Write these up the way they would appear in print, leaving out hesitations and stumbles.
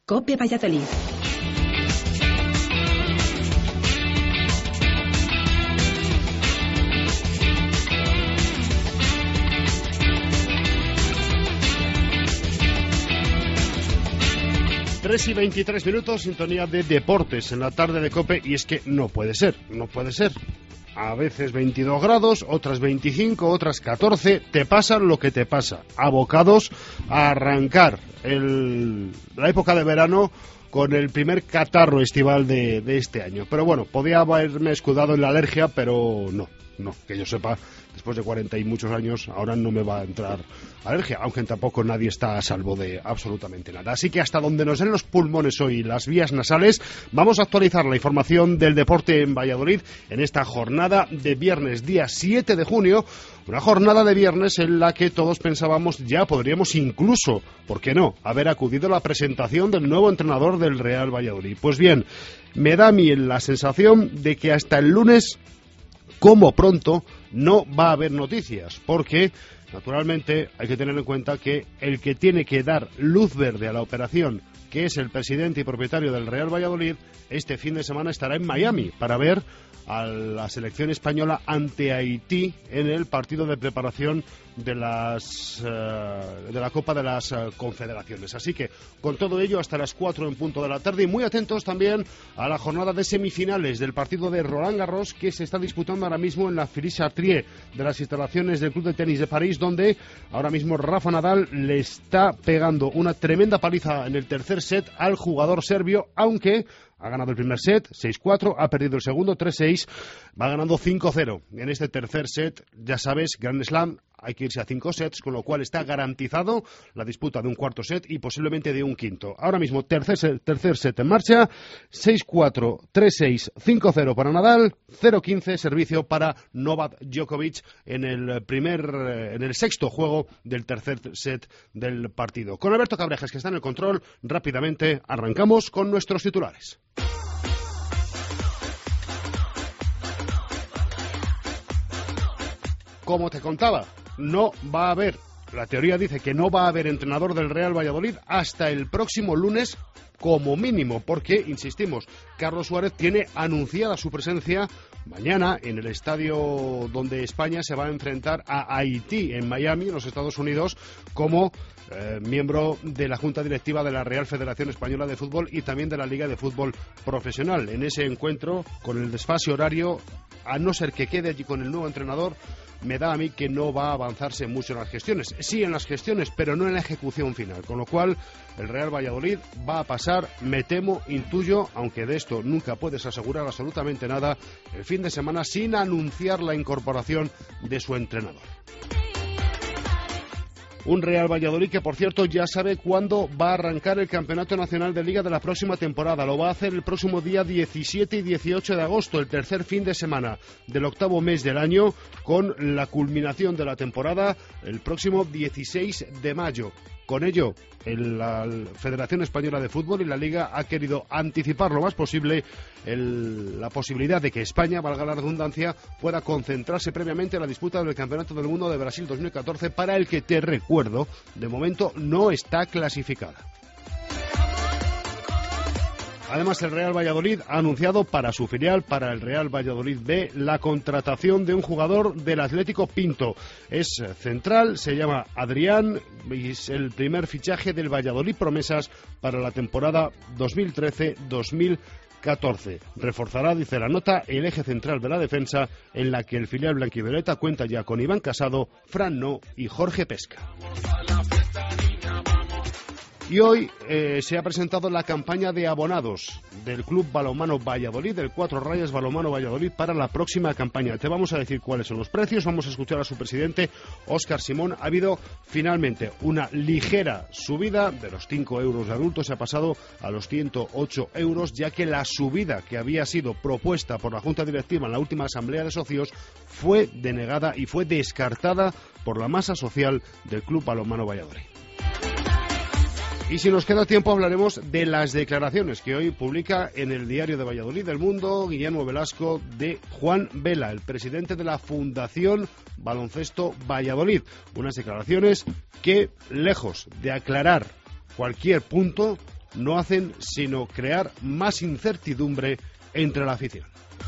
COPE Valladolid. Tres y 23 minutos, sintonía de deportes en la tarde de COPE, y es que no puede ser. A veces 22 grados, otras 25, otras 14, te pasa lo que te pasa. Abocados a arrancar la época de verano con el primer catarro estival de este año. Pero bueno, podía haberme escudado en la alergia, pero no, que yo sepa, después de 40 y muchos años, ahora no me va a entrar alergia, aunque tampoco nadie está a salvo de absolutamente nada. Así que hasta donde nos den los pulmones hoy, las vías nasales, vamos a actualizar la información del deporte en Valladolid en esta jornada de viernes, día 7 de junio, una jornada de viernes en la que todos pensábamos ya podríamos incluso, ¿por qué no?, haber acudido a la presentación del nuevo entrenador del Real Valladolid. Pues bien, me da a mí la sensación de que hasta el lunes, como pronto, no va a haber noticias, porque naturalmente hay que tener en cuenta que el que tiene que dar luz verde a la operación, que es el presidente y propietario del Real Valladolid, este fin de semana estará en Miami para ver a la selección española ante Haití en el partido de preparación de la Copa de las Confederaciones. Así que con todo ello hasta las 4 en punto de la tarde, y muy atentos también a la jornada de semifinales del partido de Roland Garros, que se está disputando ahora mismo en la Philippe-Chatrier de las instalaciones del Club de Tenis de París, donde ahora mismo Rafa Nadal le está pegando una tremenda paliza en el tercer set al jugador serbio, aunque ha ganado el primer set, 6-4, ha perdido el segundo, 3-6, va ganando 5-0. En este tercer set, ya sabes, Grand Slam, hay que irse a 5 sets, con lo cual está garantizado la disputa de un cuarto set y posiblemente de un quinto. Ahora mismo, tercer set en marcha, 6-4, 3-6, 5-0 para Nadal, 0-15 servicio para Novak Djokovic en el sexto juego del tercer set del partido. Con Alberto Cabrejas, que está en el control, rápidamente arrancamos con nuestros titulares. Como te contaba, no va a haber, la teoría dice que no va a haber entrenador del Real Valladolid hasta el próximo lunes como mínimo, porque, insistimos, Carlos Suárez tiene anunciada su presencia mañana en el estadio donde España se va a enfrentar a Haití, en Miami, en los Estados Unidos, como miembro de la Junta Directiva de la Real Federación Española de Fútbol y también de la Liga de Fútbol Profesional. En ese encuentro, con el desfase horario, a no ser que quede allí con el nuevo entrenador, me da a mí que no va a avanzarse mucho en las gestiones. Sí en las gestiones, pero no en la ejecución final. Con lo cual, el Real Valladolid va a pasar, me temo, intuyo, aunque de esto nunca puedes asegurar absolutamente nada, el fin de semana sin anunciar la incorporación de su entrenador. Un Real Valladolid que, por cierto, ya sabe cuándo va a arrancar el Campeonato Nacional de Liga de la próxima temporada. Lo va a hacer el próximo día 17 y 18 de agosto, el tercer fin de semana del octavo mes del año, con la culminación de la temporada el próximo 16 de mayo. Con ello, la Federación Española de Fútbol y la Liga ha querido anticipar lo más posible la posibilidad de que España, valga la redundancia, pueda concentrarse previamente en la disputa del Campeonato del Mundo de Brasil 2014, para el que, te recuerdo, de momento no está clasificada. Además, el Real Valladolid ha anunciado para su filial, para el Real Valladolid B, la contratación de un jugador del Atlético Pinto. Es central, se llama Adrián, y es el primer fichaje del Valladolid Promesas para la temporada 2013-2014. Reforzará, dice la nota, el eje central de la defensa, en la que el filial blanquivioleta cuenta ya con Iván Casado, Fran No y Jorge Pesca. Y hoy se ha presentado la campaña de abonados del Club Balonmano Valladolid, del Cuatro Rayas Balonmano Valladolid, para la próxima campaña. Te vamos a decir cuáles son los precios, vamos a escuchar a su presidente, Óscar Simón. Ha habido finalmente una ligera subida de los 5 euros de adultos, se ha pasado a los 108 euros, ya que la subida que había sido propuesta por la Junta Directiva en la última asamblea de socios fue denegada y fue descartada por la masa social del Club Balonmano Valladolid. Y si nos queda tiempo hablaremos de las declaraciones que hoy publica en el diario de Valladolid, El Mundo, Guillermo Velasco, de Juan Vela, el presidente de la Fundación Baloncesto Valladolid. Unas declaraciones que, lejos de aclarar cualquier punto, no hacen sino crear más incertidumbre entre la afición.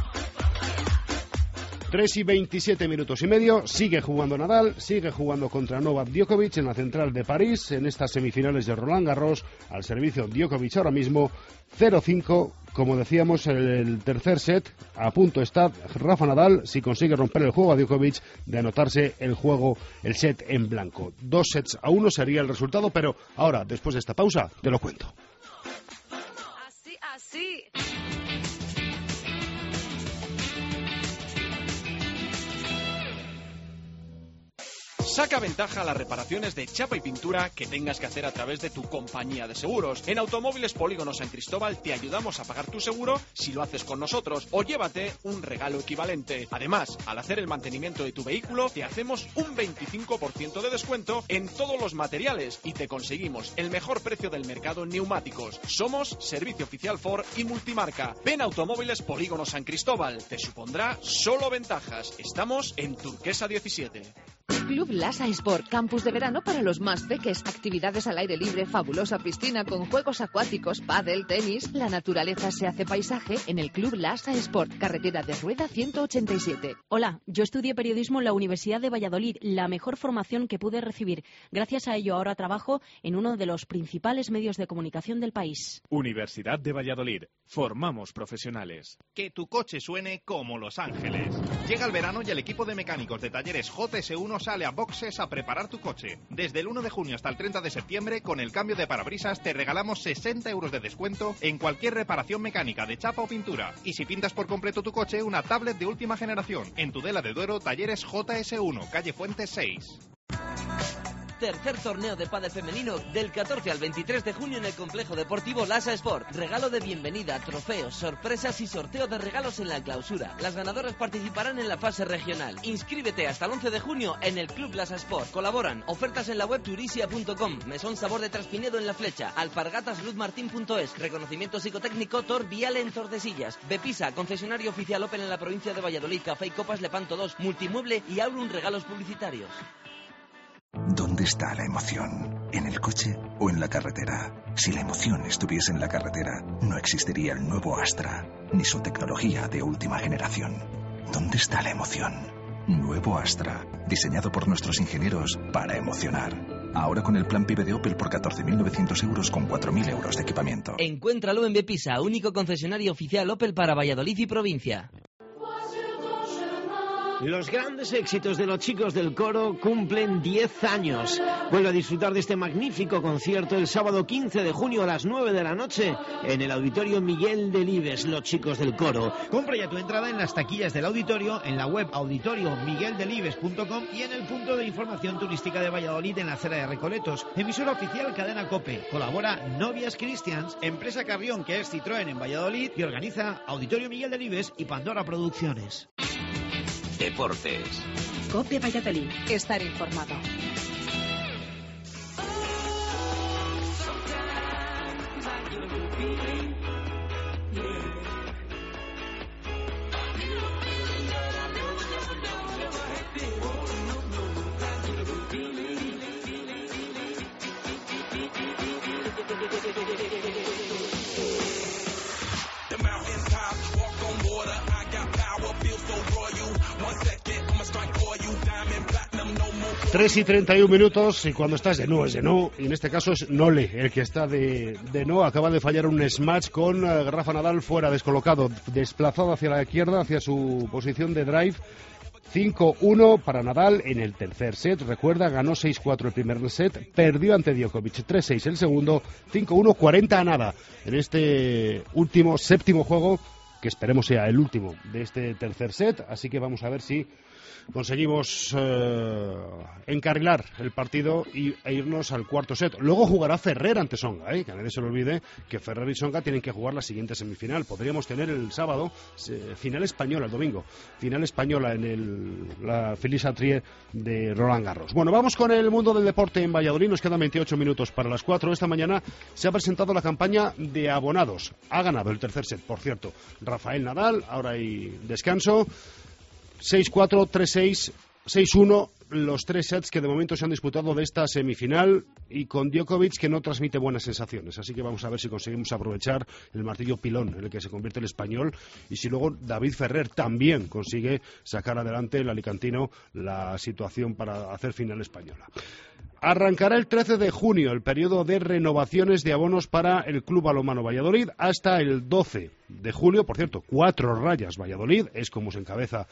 3:27 sigue jugando Nadal, sigue jugando contra Novak Djokovic en la central de París, en estas semifinales de Roland Garros, al servicio Djokovic ahora mismo 0-5, como decíamos, el tercer set, a punto está Rafa Nadal, si consigue romper el juego a Djokovic, de anotarse el set en blanco. 2-1 sería el resultado, pero ahora, después de esta pausa, te lo cuento. Así. Saca ventaja a las reparaciones de chapa y pintura que tengas que hacer a través de tu compañía de seguros. En Automóviles Polígono San Cristóbal te ayudamos a pagar tu seguro si lo haces con nosotros, o llévate un regalo equivalente. Además, al hacer el mantenimiento de tu vehículo, te hacemos un 25% de descuento en todos los materiales y te conseguimos el mejor precio del mercado en neumáticos. Somos Servicio Oficial Ford y Multimarca. Ven a Automóviles Polígono San Cristóbal. Te supondrá solo ventajas. Estamos en Turquesa 17. Club Lasa Sport, campus de verano para los más peques, actividades al aire libre, fabulosa piscina con juegos acuáticos, pádel, tenis. La naturaleza se hace paisaje en el Club Lasa Sport, carretera de Rueda 187. Hola, yo estudié periodismo en la Universidad de Valladolid, la mejor formación que pude recibir. Gracias a ello ahora trabajo en uno de los principales medios de comunicación del país. Universidad de Valladolid, formamos profesionales. Que tu coche suene como Los Ángeles. Llega el verano y el equipo de mecánicos de talleres JS1 sale a boxes a preparar tu coche. Desde el 1 de junio hasta el 30 de septiembre, con el cambio de parabrisas te regalamos 60 euros de descuento en cualquier reparación mecánica de chapa o pintura. Y si pintas por completo tu coche, una tablet de última generación. En Tudela de Duero, talleres JS1, calle Fuentes 6. Tercer torneo de pádel femenino del 14 al 23 de junio en el complejo deportivo Lasa Sport. Regalo de bienvenida, trofeos, sorpresas y sorteo de regalos en la clausura. Las ganadoras participarán en la fase regional. Inscríbete hasta el 11 de junio en el Club Lasa Sport. Colaboran ofertas en la web turisia.com, Mesón Sabor de Traspinedo en La Flecha, alpargatasluzmartin.es, reconocimiento psicotécnico Tor Viale en Tordesillas, Bepisa, concesionario oficial Opel en la provincia de Valladolid, Café y Copas Lepanto 2, Multimueble y Aurum Regalos Publicitarios. ¿Dónde está la emoción? ¿En el coche o en la carretera? Si la emoción estuviese en la carretera, no existiría el nuevo Astra, ni su tecnología de última generación. ¿Dónde está la emoción? Nuevo Astra, diseñado por nuestros ingenieros para emocionar. Ahora con el plan PIB de Opel por 14.900 euros con 4.000 euros de equipamiento. Encuéntralo en Bepisa, único concesionario oficial Opel para Valladolid y provincia. Los grandes éxitos de los chicos del coro cumplen 10 años. Vuelve a disfrutar de este magnífico concierto el sábado 15 de junio a las 9 de la noche en el Auditorio Miguel Delibes, los chicos del coro. Compra ya tu entrada en las taquillas del auditorio, en la web auditoriomigueldelibes.com y en el punto de información turística de Valladolid en la acera de Recoletos. Emisora oficial Cadena COPE. Colabora Novias Christians, empresa Carrión que es Citroën en Valladolid y organiza Auditorio Miguel Delibes y Pandora Producciones. Deportes. COPE Valladolid. Estar informado. The mountain top, walk on water, I got power, feel so royal. 1 second, I'ma strike for you, diamond, platinum, no more. 3:31 y cuando estás de no es de no, y en este caso es Nole el que está de no. Acaba de fallar un smash con Rafa Nadal fuera, descolocado, desplazado hacia la izquierda, hacia su posición de drive. 5-1 para Nadal en el tercer set. Recuerda, ganó 6-4 el primer set, perdió ante Djokovic 3-6 el segundo, 5-1, 40-0 en este último, séptimo juego, que esperemos sea el último de este tercer set. Así que vamos a ver si conseguimos encarrilar el partido e irnos al cuarto set. Luego jugará Ferrer ante Tsonga, que a nadie se le olvide que Ferrer y Tsonga tienen que jugar la siguiente semifinal. Podríamos tener el sábado final española, el domingo, final española en la Felice de Roland Garros. Bueno, vamos con el mundo del deporte en Valladolid. Nos quedan 28 minutos para las 4. Esta mañana se ha presentado la campaña de abonados. Ha ganado el tercer set, por cierto, Rafael Nadal. Ahora hay descanso. 6-4, 3-6 6-1 los 3 sets que de momento se han disputado de esta semifinal, y con Djokovic que no transmite buenas sensaciones, así que vamos a ver si conseguimos aprovechar el martillo pilón en el que se convierte el español, y si luego David Ferrer también consigue sacar adelante el alicantino la situación para hacer final española. Arrancará el 13 de junio el periodo de renovaciones de abonos para el Club Balonmano Valladolid hasta el 12 de julio. Por cierto, 4 rayas Valladolid, es como se encabeza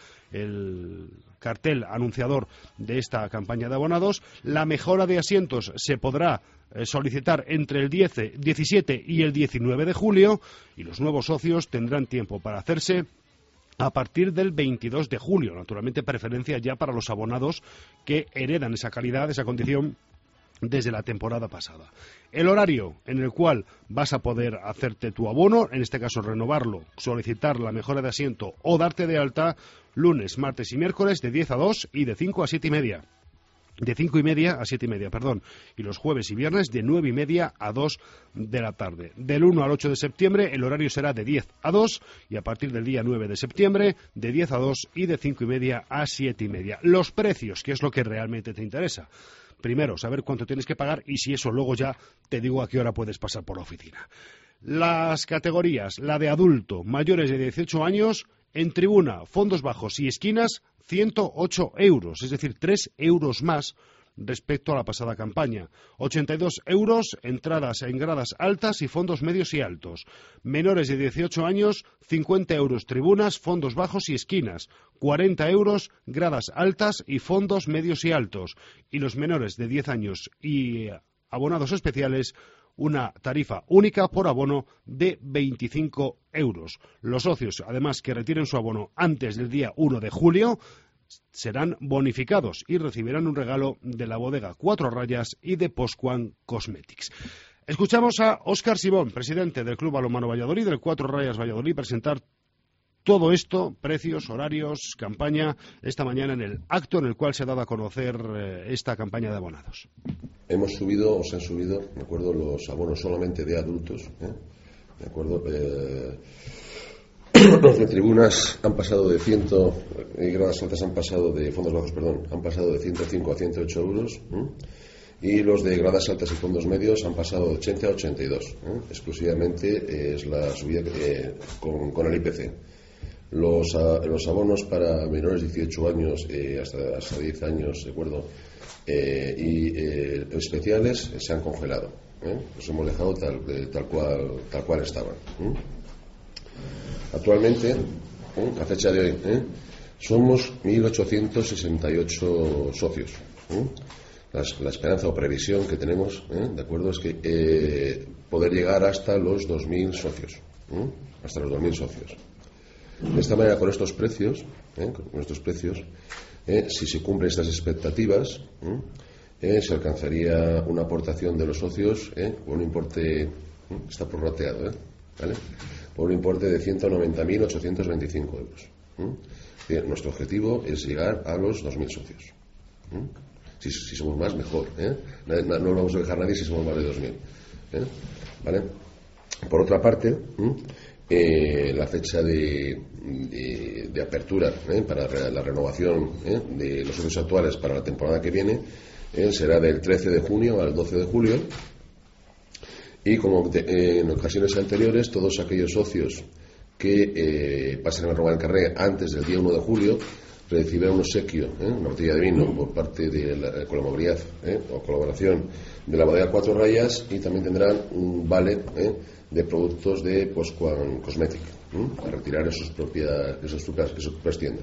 el cartel anunciador de esta campaña de abonados. La mejora de asientos se podrá solicitar entre el 17 y el 19 de julio, y los nuevos socios tendrán tiempo para hacerse a partir del 22 de julio. Naturalmente, preferencia ya para los abonados que heredan esa calidad, esa condición desde la temporada pasada. El horario en el cual vas a poder hacerte tu abono, en este caso renovarlo, solicitar la mejora de asiento o darte de alta, lunes, martes y miércoles de 10 a 2 y de 5 a 7 y media. De 5 y media a 7 y media, perdón. Y los jueves y viernes de 9 y media a 2 de la tarde. Del 1 al 8 de septiembre el horario será de 10 a 2 y a partir del día 9 de septiembre de 10 a 2 y de 5 y media a 7 y media. Los precios, que es lo que realmente te interesa. Primero, saber cuánto tienes que pagar, y si eso luego ya te digo a qué hora puedes pasar por la oficina. Las categorías, la de adulto, mayores de 18 años, en tribuna, fondos bajos y esquinas, 108 euros, es decir, 3 euros más respecto a la pasada campaña. 82 euros entradas en gradas altas y fondos medios y altos. Menores de 18 años, 50 euros tribunas, fondos bajos y esquinas. 40 euros gradas altas y fondos medios y altos. Y los menores de 10 años y abonados especiales, una tarifa única por abono de 25 euros. Los socios, además, que retiren su abono antes del día 1 de julio, serán bonificados y recibirán un regalo de la bodega 4 Rayas y de Postquan Cosmetics. Escuchamos a Óscar Simón, presidente del Club Balonmano Valladolid, del 4 Rayas Valladolid, presentar todo esto, precios, horarios, campaña, esta mañana en el acto en el cual se ha dado a conocer esta campaña de abonados. Hemos subido, o se han subido, de acuerdo, los abonos solamente de adultos, de acuerdo. Los de tribunas han pasado de 100 y gradas altas han pasado de fondos bajos, perdón, han pasado de 105 a 108 euros. Y los de gradas altas y fondos medios han pasado de 80 a 82. Exclusivamente es la subida con el IPC. Los abonos para menores de 18 años hasta 10 años, ¿de acuerdo? Y especiales se han congelado. Los hemos dejado tal cual estaban. Actualmente, a fecha de hoy, somos 1.868 socios. La esperanza o previsión que tenemos, ¿de acuerdo?, es que poder llegar hasta los 2.000 socios. Hasta los 2.000 socios. De esta manera, con estos precios, si se cumplen estas expectativas, se alcanzaría una aportación de los socios con un importe, está prorrateado, ¿vale?, por un importe de 190.825 euros. Nuestro objetivo es llegar a los 2.000 socios. Si somos más, mejor. No lo vamos a dejar a nadie si somos más de 2.000. ¿Vale? Por otra parte, la fecha de apertura para la renovación de los socios actuales para la temporada que viene será del 13 de junio al 12 de julio. Y como en ocasiones anteriores, todos aquellos socios que pasen a renovar el carnet antes del día 1 de julio recibirán un obsequio, una botella de vino por parte de la colaboración de la bodega 4 Rayas, y también tendrán un vale de productos de Postquan Cosmetics para retirar esas propias tiendas.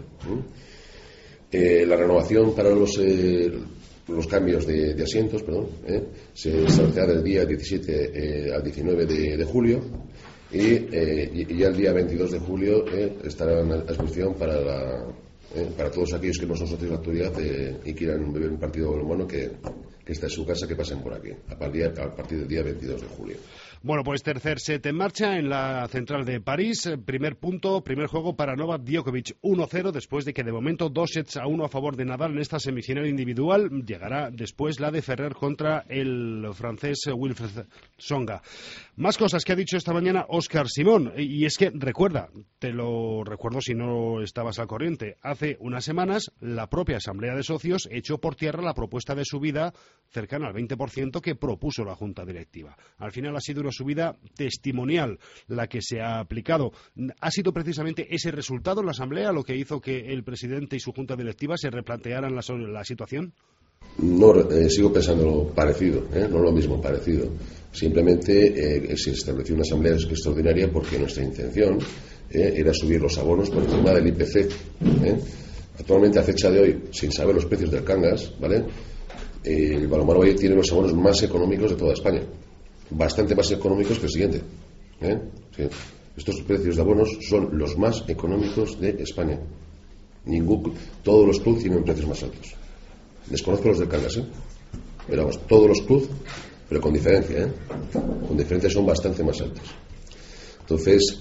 La renovación para los cambios de asientos, se establecerá del día 17 al 19 de julio y ya el día 22 de julio estarán a disposición para todos aquellos que no son socios de la actualidad y quieran beber un partido de balonmano que está en su casa, que pasen por aquí a partir del día 22 de julio. Bueno, pues tercer set en marcha en la central de París. Primer punto, primer juego para Novak Djokovic, 1-0, después de que de momento 2-1 a favor de Nadal en esta semifinal individual. Llegará después la de Ferrer contra el francés Wilfried Tsonga. Más cosas que ha dicho esta mañana Óscar Simón, y es que recuerda, te lo recuerdo si no estabas al corriente, hace unas semanas la propia Asamblea de Socios echó por tierra la propuesta de subida cercana al 20% que propuso la Junta Directiva. Al final ha sido una subida testimonial la que se ha aplicado. ¿Ha sido precisamente ese resultado en la Asamblea lo que hizo que el presidente y su Junta Directiva se replantearan la situación? No, sigo pensando lo parecido, no lo mismo, parecido. Simplemente se estableció una asamblea extraordinaria porque nuestra intención era subir los abonos por encima del IPC. Actualmente, a fecha de hoy, sin saber los precios del Cangas, ¿vale? El balonmano Valle tiene los abonos más económicos de toda España, bastante más económicos que el siguiente. Sí. Estos precios de abonos son los más económicos de España. Todos los clubes tienen precios más altos. Desconozco los del Cangas, pero vamos, todos los clubes, pero con diferencia, con diferencia son bastante más altos. Entonces,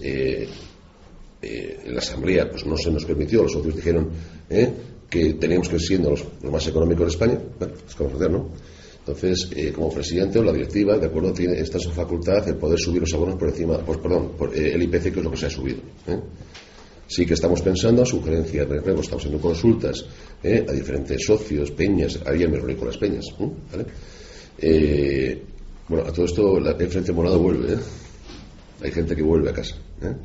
la asamblea pues no se nos permitió, los socios dijeron que teníamos que ir siendo los más económicos de España. Bueno, es como hacer, ¿no? Entonces, como presidente o la directiva, de acuerdo, tiene esta su facultad de poder subir los abonos por encima, por el IPC, que es lo que se ha subido. Sí que estamos pensando, sugerencias, estamos haciendo consultas a diferentes socios, peñas, ayer me reuní con las peñas, ¿vale? Bueno, a todo esto el Frente Morado vuelve, hay gente que vuelve a casa.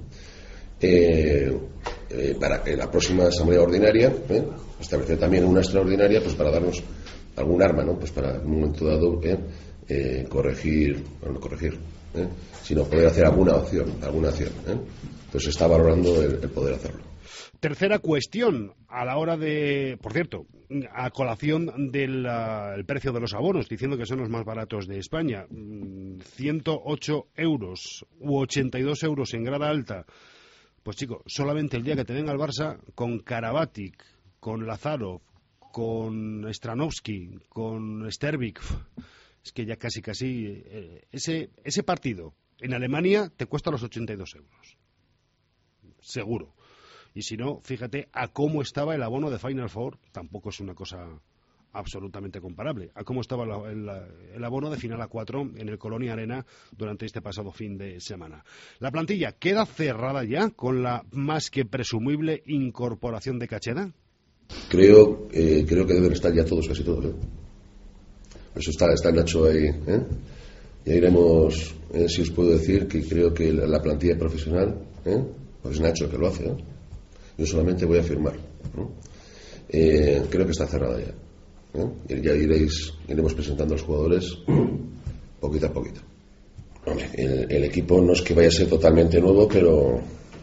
Para la próxima asamblea ordinaria, establecer también una extraordinaria, pues para darnos algún arma, ¿no? Pues para en un momento dado corregir, bueno, no corregir, sino poder hacer alguna acción. Entonces se está valorando el poder hacerlo. Tercera cuestión, a la hora de, por cierto, a colación del el precio de los abonos, diciendo que son los más baratos de España, 108 euros u 82 euros en grada alta. Pues chico, solamente el día que te venga el Barça, con Karabatic, con Lazarov, con Stranovski, con Stervik, es que ya casi ese partido en Alemania te cuesta los 82 euros. Seguro. Y si no, fíjate a cómo estaba el abono de Final Four, tampoco es una cosa absolutamente comparable, a cómo estaba el abono de final a 4 en el Colonia Arena durante este pasado fin de semana. La plantilla queda cerrada ya con la más que presumible incorporación de Cacheda. Creo que deben estar ya todos, casi todos. Eso está Nacho ahí. Ya iremos, si os puedo decir que creo que la plantilla profesional, pues Nacho que lo hace. Yo solamente voy a firmar. Creo que está cerrada ya. Ya iremos presentando a los jugadores poquito a poquito. El equipo no es que vaya a ser totalmente nuevo, pero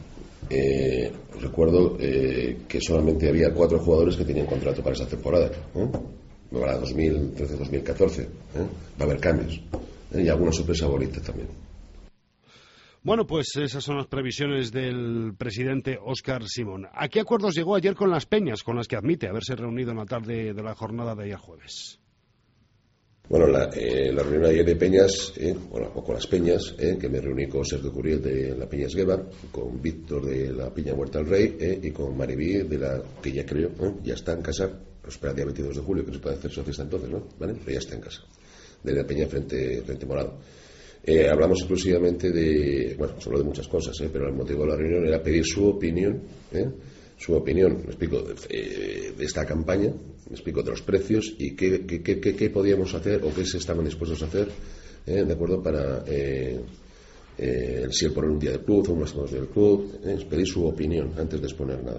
recuerdo que solamente había 4 jugadores que tenían contrato para esta temporada, para 2013-2014. Va a haber cambios y alguna sorpresa bonita también. Bueno, pues esas son las previsiones del presidente Óscar Simón. ¿A qué acuerdos llegó ayer con las peñas, con las que admite haberse reunido en la tarde de la jornada de ayer jueves? Bueno, la reunión de ayer de peñas, o con las peñas, que me reuní con Sergio Curiel de la Peña Esgueva, con Víctor de la Peña Huerta del Rey y con Maribí de la que ya creo, ya está en casa, espera el día 22 de julio, que se puede hacer socio hasta entonces, ¿no? ¿Vale? Pero ya está en casa, de la Peña Frente Morado. Hablamos exclusivamente solo de muchas cosas, pero el motivo de la reunión era pedir su opinión, me explico, de esta campaña, me explico, de los precios y qué podíamos hacer o qué se estaban dispuestos a hacer, de acuerdo, para si el poner un día del club o unas semanas del club, pedir su opinión antes de exponer nada.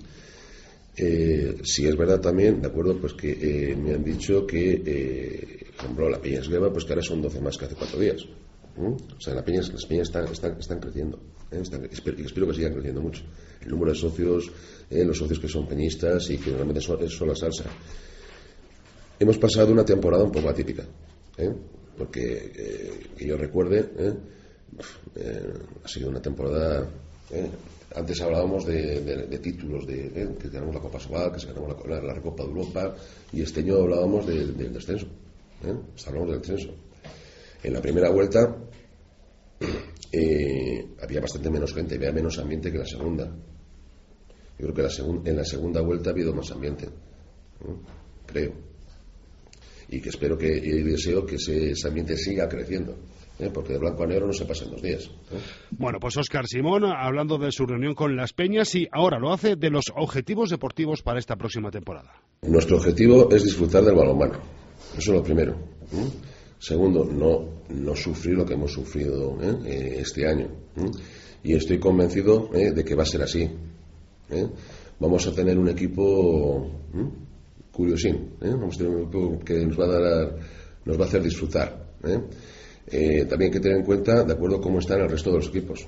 Si es verdad también, de acuerdo, pues que me han dicho que, por ejemplo, la Peña Esgueva, pues que ahora son 12 más que hace 4 días. O sea, las peñas están creciendo, espero que sigan creciendo mucho. El número de socios, los socios que son peñistas y que realmente son la salsa. Hemos pasado una temporada un poco atípica, porque que yo recuerde, ha sido una temporada. Antes hablábamos de títulos, que ganamos la Copa Sobal, que se ganamos la Recopa de Europa, y este año hablábamos del descenso. Hablamos del descenso. En la primera vuelta había bastante menos gente, había menos ambiente que la segunda. Yo creo que en la segunda vuelta ha habido más ambiente, ¿no? Creo. Y que espero y deseo que ese ambiente siga creciendo, porque de blanco a negro no se pasa en 2 días. Bueno, pues Óscar Simón, hablando de su reunión con Las Peñas, y ahora lo hace de los objetivos deportivos para esta próxima temporada. Nuestro objetivo es disfrutar del balonmano. Eso es lo primero. Segundo, no sufrir lo que hemos sufrido este año. Y estoy convencido de que va a ser así. Vamos a tener un equipo curiosín. Vamos a tener un equipo que nos va a hacer disfrutar. También hay que tener en cuenta, de acuerdo, cómo están el resto de los equipos.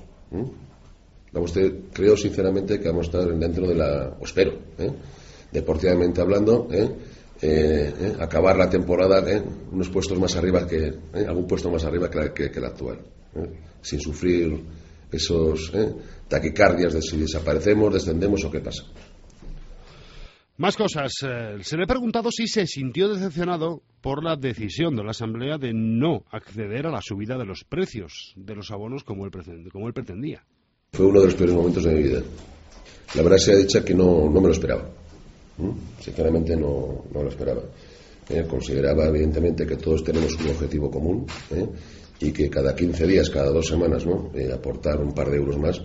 Creo sinceramente que vamos a estar dentro de o espero, deportivamente hablando, acabar la temporada unos puestos más arriba algún puesto más arriba que el actual, sin sufrir esos taquicardias de si desaparecemos, descendemos o qué pasa. Más cosas. Se le ha preguntado si se sintió decepcionado por la decisión de la Asamblea de no acceder a la subida de los precios de los abonos como él pretendía. Fue uno de los peores momentos de mi vida. La verdad sea dicha que no me lo esperaba. Sinceramente no lo esperaba. Consideraba evidentemente que todos tenemos un objetivo común, y que cada 15 días, cada 2 semanas, aportar un par de euros más,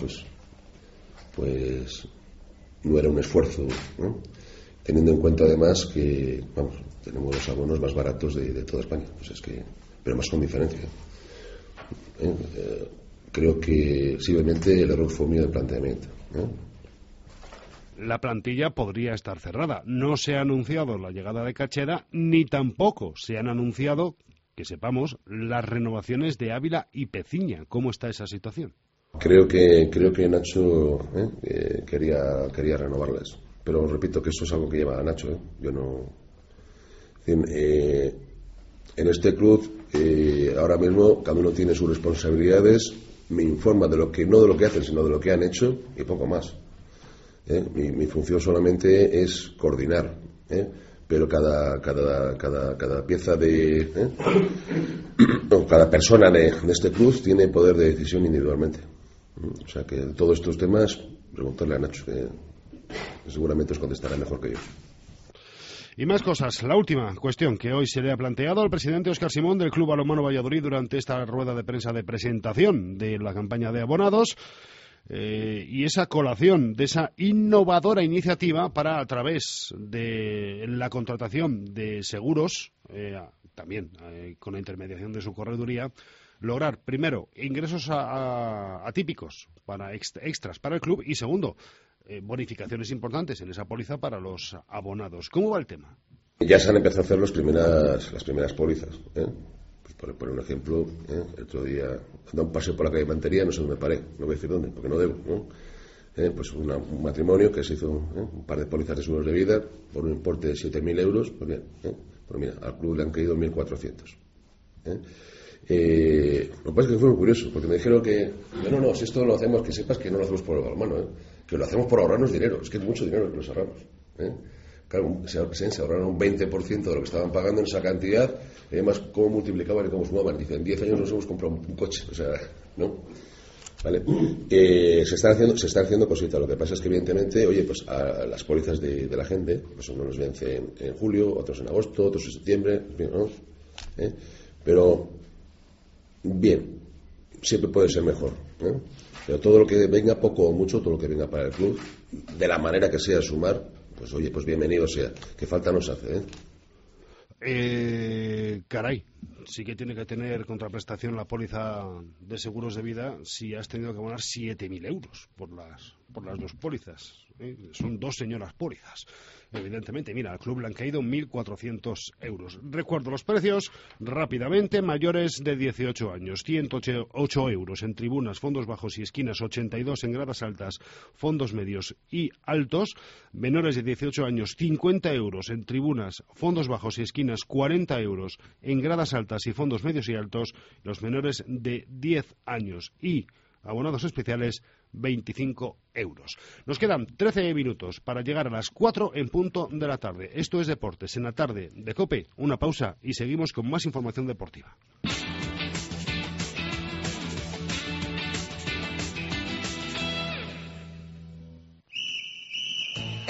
pues no era un esfuerzo, teniendo en cuenta además que tenemos los abonos más baratos de toda España, pero más con diferencia. Creo que simplemente el error fue mío de planteamiento. La plantilla podría estar cerrada. No se ha anunciado la llegada de Cacheda, ni tampoco se han anunciado, que sepamos, las renovaciones de Ávila y Peciña. ¿Cómo está esa situación? Creo que Nacho quería renovarlas, pero repito que eso es algo que lleva a Nacho. Yo no. En este club ahora mismo cada uno tiene sus responsabilidades. Me informa no de lo que hacen, sino de lo que han hecho y poco más. Mi función solamente es coordinar, pero cada pieza cada persona de este club tiene poder de decisión individualmente. O sea que todos estos temas preguntarle a Nacho, que seguramente os contestará mejor que yo. Y más cosas. La última cuestión que hoy se le ha planteado al presidente Óscar Simón del Club Balonmano Valladolid durante esta rueda de prensa de presentación de la campaña de abonados, y esa colación de esa innovadora iniciativa para, a través de la contratación de seguros, también con la intermediación de su correduría, lograr, primero, ingresos atípicos, extras para el club, y segundo, bonificaciones importantes en esa póliza para los abonados. ¿Cómo va el tema? Ya se han empezado a hacer las primeras pólizas. Pues por poner un ejemplo, el otro día dando un paseo por la calle Mantería, no sé dónde paré, no voy a decir dónde, porque no debo, pues un matrimonio que se hizo un par de pólizas de seguros de vida por un importe de 7.000 euros. Pues mira, al club le han caído 1.400. Lo que pasa es que fue muy curioso, porque me dijeron que no, si esto lo hacemos, que sepas que no lo hacemos por el balonmano, que lo hacemos por ahorrarnos dinero. Es que es mucho dinero que nos ahorramos. Claro, se ahorraron un 20% de lo que estaban pagando en esa cantidad, y además cómo multiplicaban y cómo sumaban. Dicen, en 10 años nos hemos comprado un coche, o sea, ¿no? ¿Vale? Se están haciendo cositas. Lo que pasa es que evidentemente, pues a las pólizas de la gente, pues unos nos vencen en julio, otros en agosto, otros en septiembre, ¿no? Pero bien, siempre puede ser mejor, pero todo lo que venga, poco o mucho, todo lo que venga para el club, de la manera que sea sumar, pues bienvenido sea, que falta nos hace. Caray, sí que tiene que tener contraprestación la póliza de seguros de vida si has tenido que abonar 7.000 euros por las 2 pólizas. Son 2 señoras pólizas. Evidentemente, mira, al club le han caído 1.400 euros. Recuerdo los precios rápidamente: mayores de 18 años, 108 euros en tribunas, fondos bajos y esquinas, 82 en gradas altas, fondos medios y altos. Menores de 18 años, 50 euros en tribunas, fondos bajos y esquinas, 40 euros en gradas altas y fondos medios y altos. Los menores de 10 años y abonados especiales, 25 euros. Nos quedan 13 minutos para llegar a las 4 en punto de la tarde. Esto es Deportes en la tarde de COPE. Una pausa y seguimos con más información deportiva.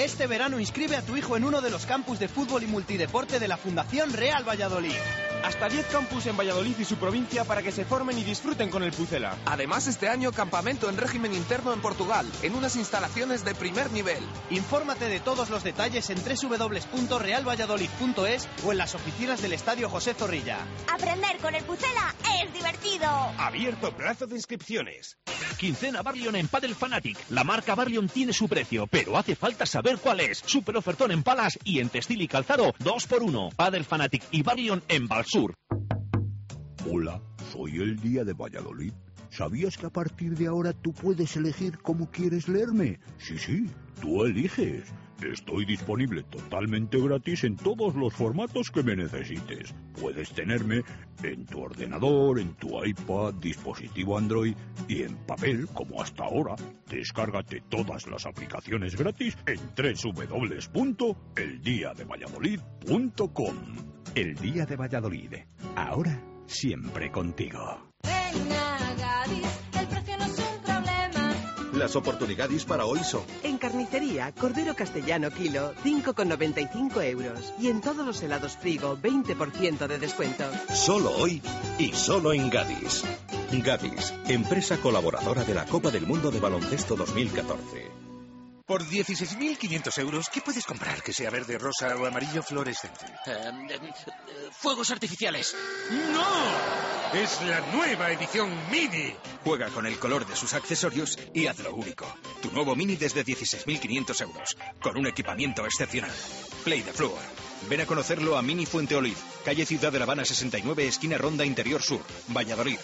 Este verano inscribe a tu hijo en uno de los campus de fútbol y multideporte de la Fundación Real Valladolid. Hasta 10 campus en Valladolid y su provincia para que se formen y disfruten con el Pucela. Además, este año campamento en régimen interno en Portugal, en unas instalaciones de primer nivel. Infórmate de todos los detalles en www.realvalladolid.es o en las oficinas del Estadio José Zorrilla. Aprender con el Pucela es divertido. Abierto plazo de inscripciones. Quincena Barlion en Padel Fanatic. La marca Barlion tiene su precio, pero hace falta saber cuál es. Super ofertón en palas y en textil y calzado 2x1. Padel Fanatic y Barlion en Balsur. Hola, soy el Día de Valladolid. ¿Sabías que a partir de ahora tú puedes elegir cómo quieres leerme? Sí, tú eliges. Estoy disponible totalmente gratis en todos los formatos que me necesites. Puedes tenerme en tu ordenador, en tu iPad, dispositivo Android y en papel como hasta ahora. Descárgate todas las aplicaciones gratis en www.eldiadevalladolid.com. El Día de Valladolid. Ahora, siempre contigo. Ven a Gadis, el precio no es un problema. Las oportunidades para hoy son: en carnicería, cordero castellano kilo, 5,95 euros. Y en todos los helados Frigo, 20% de descuento. Solo hoy y solo en Gadis. Gadis, empresa colaboradora de la Copa del Mundo de Baloncesto 2014. Por 16.500 euros, ¿qué puedes comprar que sea verde, rosa o amarillo fluorescente? Fuegos artificiales. ¡No! Es la nueva edición Mini. Juega con el color de sus accesorios y hazlo único. Tu nuevo Mini desde 16.500 euros, con un equipamiento excepcional. Play the Floor. Ven a conocerlo a Mini Fuenteolid, calle Ciudad de La Habana 69, esquina Ronda Interior Sur, Valladolid.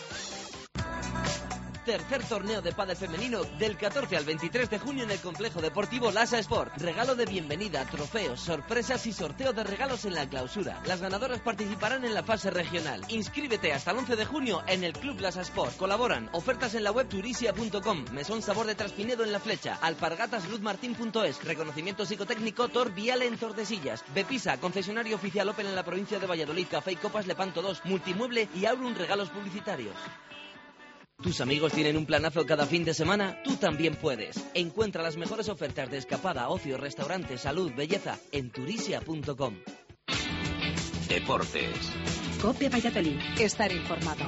Tercer torneo de pádel femenino del 14 al 23 de junio en el complejo deportivo Lasa Sport. Regalo de bienvenida, trofeos, sorpresas y sorteo de regalos en la clausura. Las ganadoras participarán en la fase regional. Inscríbete hasta el 11 de junio en el Club Lasa Sport. Colaboran ofertas en la web turisia.com, Mesón Sabor de Traspinedo en La Flecha, alpargatasruzmartin.es, reconocimiento psicotécnico Tor Viale en Tordesillas, Bepisa, concesionario oficial Opel en la provincia de Valladolid, Café y Copas Lepanto 2, Multimueble y Aurum Regalos Publicitarios. ¿Tus amigos tienen un planazo cada fin de semana? Tú también puedes. Encuentra las mejores ofertas de escapada, ocio, restaurante, salud, belleza en turisia.com. Deportes. COPE Valladolid. Estar informado.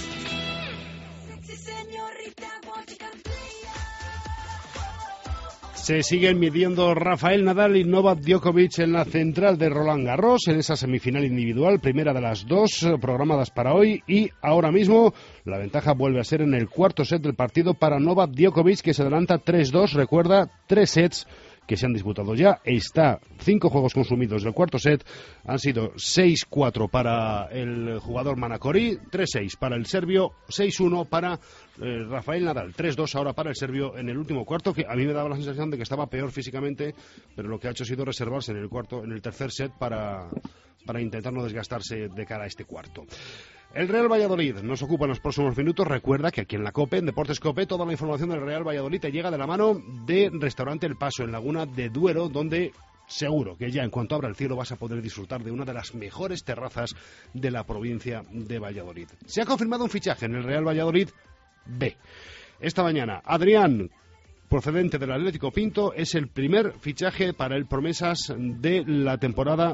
Se siguen midiendo Rafael Nadal y Novak Djokovic en la central de Roland Garros, en esa semifinal individual, primera de las dos programadas para hoy, y ahora mismo la ventaja vuelve a ser en el cuarto set del partido para Novak Djokovic, que se adelanta 3-2, recuerda, 3 sets que se han disputado ya. Está 5 juegos consumidos del cuarto set, han sido 6-4 para el jugador Manacori, 3-6 para el serbio, 6-1 para Rafael Nadal, 3-2 ahora para el serbio en el último cuarto, que a mí me daba la sensación de que estaba peor físicamente, pero lo que ha hecho ha sido reservarse en el tercer set para intentar no desgastarse de cara a este cuarto. El Real Valladolid nos ocupa en los próximos minutos. Recuerda que aquí en la COPE, en Deportes COPE, toda la información del Real Valladolid te llega de la mano de Restaurante El Paso, en Laguna de Duero, donde seguro que ya en cuanto abra el cielo vas a poder disfrutar de una de las mejores terrazas de la provincia de Valladolid. Se ha confirmado un fichaje en el Real Valladolid B. Esta mañana, Adrián, procedente del Atlético Pinto, es el primer fichaje para el Promesas de la temporada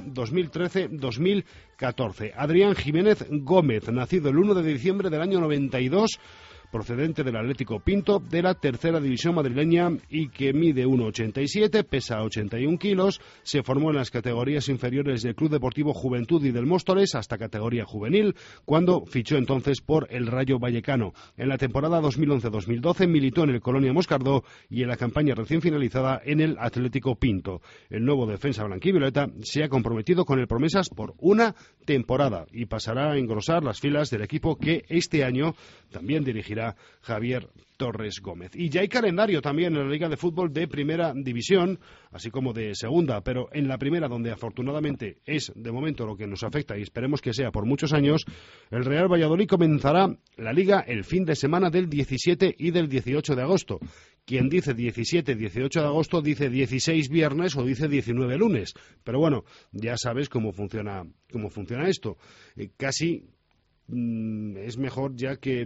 2013-2014. Adrián Jiménez Gómez, nacido el 1 de diciembre del año 92, procedente del Atlético Pinto, de la tercera división madrileña, y que mide 1,87, pesa 81 kilos, se formó en las categorías inferiores del Club Deportivo Juventud y del Móstoles hasta categoría juvenil, cuando fichó entonces por el Rayo Vallecano. En la temporada 2011-2012 militó en el Colonia Moscardó y en la campaña recién finalizada en el Atlético Pinto. El nuevo defensa blanquivioleta se ha comprometido con el Promesas por una temporada y pasará a engrosar las filas del equipo que este año también dirigirá Javier Torres Gómez. Y ya hay calendario también en la Liga de Fútbol de Primera División, así como de Segunda, pero en la primera, donde afortunadamente es de momento lo que nos afecta y esperemos que sea por muchos años, el Real Valladolid comenzará la Liga el fin de semana del 17 y del 18 de agosto. Quien dice 17, 18 de agosto dice 16 viernes o dice 19 lunes. Pero bueno, ya sabes cómo funciona esto. Casi es mejor ya que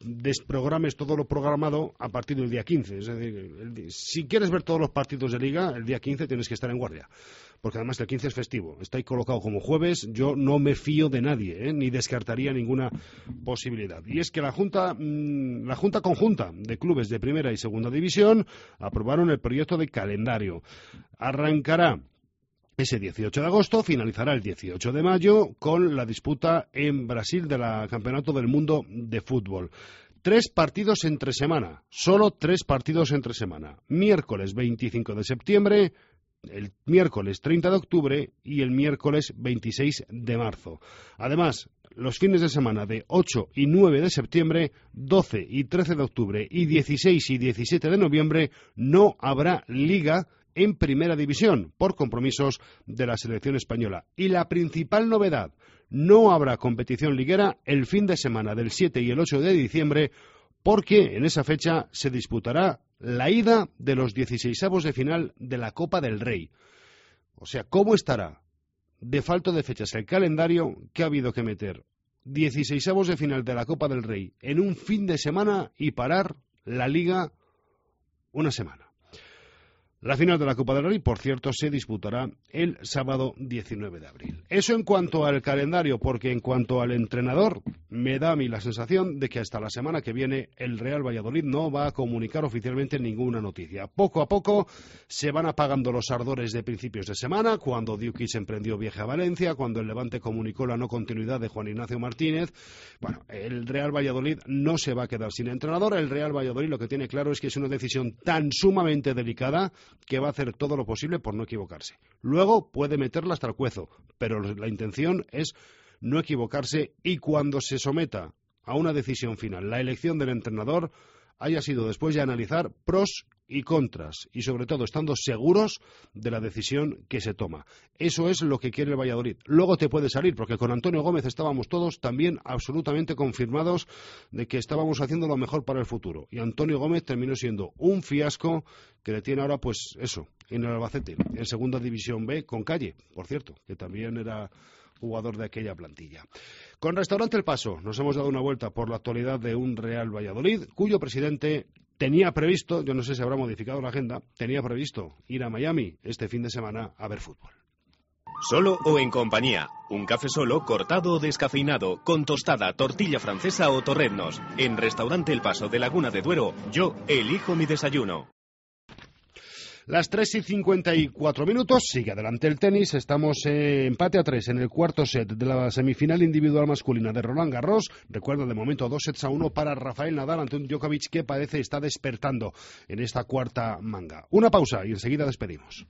desprogrames todo lo programado a partir del día 15. Es decir, si quieres ver todos los partidos de Liga, el día 15 tienes que estar en guardia. Porque además el 15 es festivo. Está ahí colocado como jueves. Yo no me fío de nadie, ni descartaría ninguna posibilidad. Y es que la Junta Conjunta de Clubes de Primera y Segunda División aprobaron el proyecto de calendario. Arrancará ese 18 de agosto, finalizará el 18 de mayo con la disputa en Brasil del Campeonato del Mundo de Fútbol. 3 partidos entre semana, solo 3 partidos entre semana. Miércoles 25 de septiembre, el miércoles 30 de octubre y el miércoles 26 de marzo. Además, los fines de semana de 8 y 9 de septiembre, 12 y 13 de octubre y 16 y 17 de noviembre no habrá liga en Primera División por compromisos de la selección española. Y la principal novedad, no habrá competición liguera el fin de semana del 7 y el 8 de diciembre porque en esa fecha se disputará la ida de los 16avos de final de la Copa del Rey. O sea, ¿cómo estará de falto de fechas el calendario que ha habido que meter 16avos de final de la Copa del Rey en un fin de semana y parar la Liga una semana? La final de la Copa del Rey, por cierto, se disputará el sábado 19 de abril. Eso en cuanto al calendario, porque en cuanto al entrenador, me da a mí la sensación de que hasta la semana que viene el Real Valladolid no va a comunicar oficialmente ninguna noticia. Poco a poco se van apagando los ardores de principios de semana, cuando Diukic emprendió viaje a Valencia, cuando el Levante comunicó la no continuidad de Juan Ignacio Martínez. Bueno, el Real Valladolid no se va a quedar sin entrenador. El Real Valladolid lo que tiene claro es que es una decisión tan sumamente delicada que va a hacer todo lo posible por no equivocarse. Luego puede meterla hasta el cuezo, pero la intención es no equivocarse y cuando se someta a una decisión final, la elección del entrenador, haya sido después de analizar pros y contras y sobre todo estando seguros de la decisión que se toma. Eso es lo que quiere el Valladolid. Luego te puede salir, porque con Antonio Gómez estábamos todos también absolutamente confirmados de que estábamos haciendo lo mejor para el futuro. Y Antonio Gómez terminó siendo un fiasco que le tiene ahora, pues eso, en el Albacete, en Segunda División B, con Calle, por cierto, que también era jugador de aquella plantilla. Con Restaurante El Paso nos hemos dado una vuelta por la actualidad de un Real Valladolid, cuyo presidente tenía previsto, yo no sé si habrá modificado la agenda, tenía previsto ir a Miami este fin de semana a ver fútbol. Solo o en compañía. Un café solo, cortado o descafeinado, con tostada, tortilla francesa o torreznos. En Restaurante El Paso de Laguna de Duero, yo elijo mi desayuno. Las 3:54, sigue adelante el tenis, estamos empate a 3 en el cuarto set de la semifinal individual masculina de Roland Garros. Recuerda, de momento 2-1 para Rafael Nadal ante un Djokovic que parece está despertando en esta cuarta manga. Una pausa y enseguida despedimos.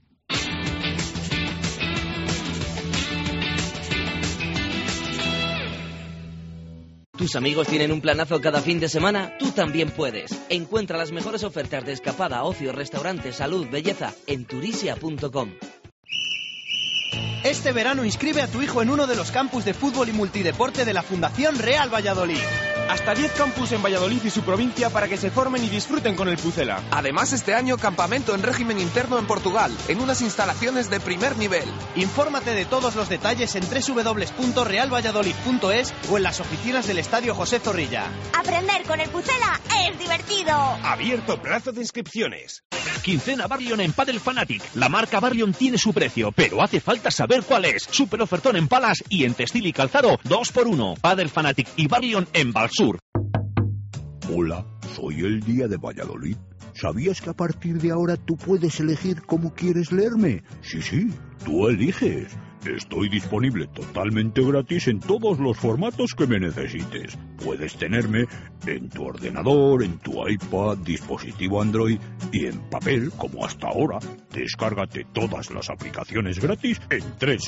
¿Tus amigos tienen un planazo cada fin de semana? Tú también puedes. Encuentra las mejores ofertas de escapada, ocio, restaurante, salud, belleza en turisia.com. Este verano inscribe a tu hijo en uno de los campus de fútbol y multideporte de la Fundación Real Valladolid. Hasta 10 campus en Valladolid y su provincia para que se formen y disfruten con el Pucela. Además, este año campamento en régimen interno en Portugal, en unas instalaciones de primer nivel. Infórmate de todos los detalles en www.realvalladolid.es o en las oficinas del Estadio José Zorrilla. Aprender con el Pucela es divertido. Abierto plazo de inscripciones. Quincena Barlion en Padel Fanatic. La marca Barlion tiene su precio, pero hace falta saber cuál es. Super ofertón en palas y en textil y calzado 2x1. Padel Fanatic y Barlion en Valsur. Hola, soy el Día de Valladolid. ¿Sabías que a partir de ahora tú puedes elegir cómo quieres leerme? Sí, tú eliges. Estoy disponible totalmente gratis en todos los formatos que me necesites. Puedes tenerme en tu ordenador, en tu iPad, dispositivo Android y en papel, como hasta ahora. Descárgate todas las aplicaciones gratis en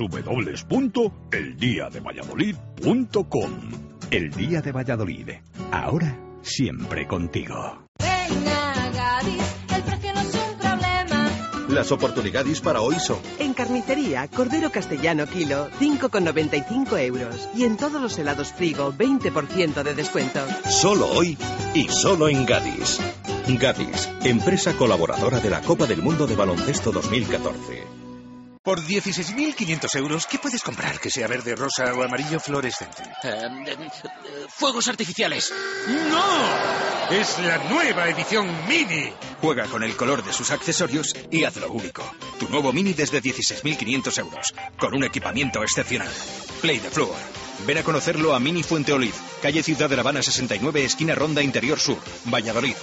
www.eldiadevalladolid.com. El Día de Valladolid. Ahora, siempre contigo. Venga, Gadis, el precio no es un problema. Las oportunidades para hoy son: en carnicería, cordero castellano kilo, 5,95 euros. Y en todos los helados Frigo, 20% de descuento. Solo hoy y solo en Gadis. Gadis, empresa colaboradora de la Copa del Mundo de Baloncesto 2014. Por 16.500 euros, ¿qué puedes comprar que sea verde, rosa o amarillo fluorescente? Fuegos artificiales. ¡No! Es la nueva edición Mini. Juega con el color de sus accesorios y hazlo único. Tu nuevo Mini desde 16.500 euros, con un equipamiento excepcional. Play the Floor. Ven a conocerlo a Mini Fuenteolid, calle Ciudad de La Habana 69, esquina Ronda Interior Sur, Valladolid.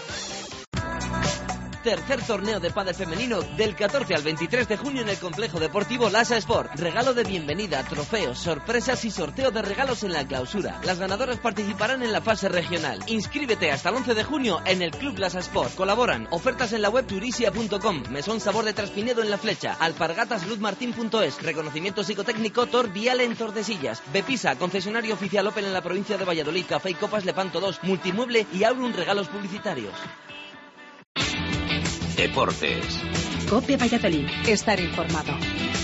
Tercer torneo de pádel femenino del 14 al 23 de junio en el complejo deportivo Lasa Sport. Regalo de bienvenida, trofeos, sorpresas y sorteo de regalos en la clausura. Las ganadoras participarán en la fase regional. Inscríbete hasta el 11 de junio en el Club Lasa Sport. Colaboran ofertas en la web turisia.com, Mesón Sabor de Traspinedo en La Flecha, alpargatasluzmartin.es, reconocimiento psicotécnico Tor Viale en Tordesillas, Bepisa, concesionario oficial Opel en la provincia de Valladolid, Café y Copas Lepanto 2, Multimueble y Aurum Regalos Publicitarios. Deportes. COPE Valladolid. Estar informado.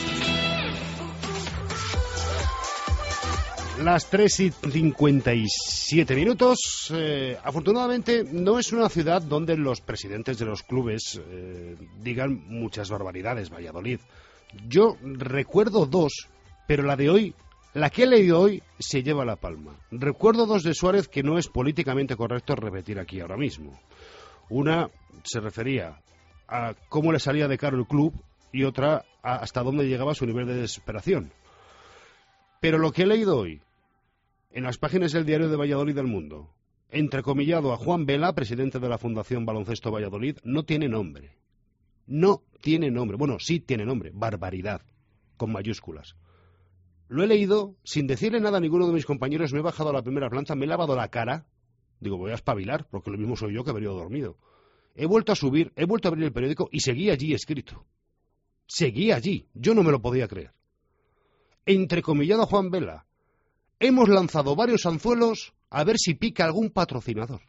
Las 3:57 minutos. Afortunadamente no es una ciudad donde los presidentes de los clubes digan muchas barbaridades, Valladolid. Yo recuerdo dos, pero la que he leído hoy se lleva la palma. Recuerdo dos de Suárez que no es políticamente correcto repetir aquí ahora mismo. Una se refería a cómo le salía de caro el club y otra a hasta dónde llegaba su nivel de desesperación. Pero lo que he leído hoy en las páginas del diario de Valladolid del Mundo, entrecomillado a Juan Vela, presidente de la Fundación Baloncesto Valladolid, no tiene nombre. No tiene nombre. Bueno, sí tiene nombre. Barbaridad, con mayúsculas. Lo he leído sin decirle nada a ninguno de mis compañeros. Me he bajado a la primera planta, me he lavado la cara. Digo, voy a espabilar, porque lo mismo soy yo que he venido dormido. He vuelto a subir, he vuelto a abrir el periódico y seguía allí escrito. Seguía allí. Yo no me lo podía creer. Entrecomillado a Juan Vela. Hemos lanzado varios anzuelos a ver si pica algún patrocinador.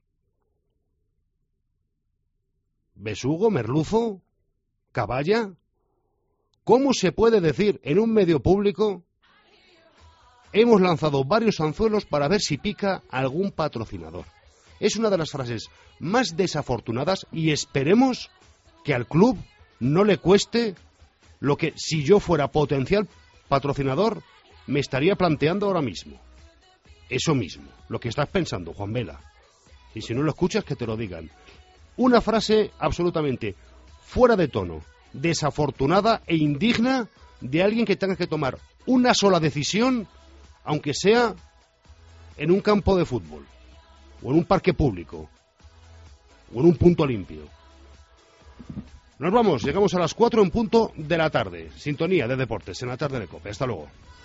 Besugo, Merluzo, Caballa. ¿Cómo se puede decir en un medio público? Hemos lanzado varios anzuelos para ver si pica algún patrocinador. Es una de las frases más desafortunadas y esperemos que al club no le cueste lo que, si yo fuera potencial patrocinador, me estaría planteando ahora mismo. Eso mismo, lo que estás pensando, Juan Vela. Y si no lo escuchas, que te lo digan. Una frase absolutamente fuera de tono, desafortunada e indigna de alguien que tenga que tomar una sola decisión, aunque sea en un campo de fútbol, o en un parque público, o en un punto limpio. Nos vamos, llegamos a las 4 en punto de la tarde. Sintonía de deportes en la tarde de COPE. Hasta luego.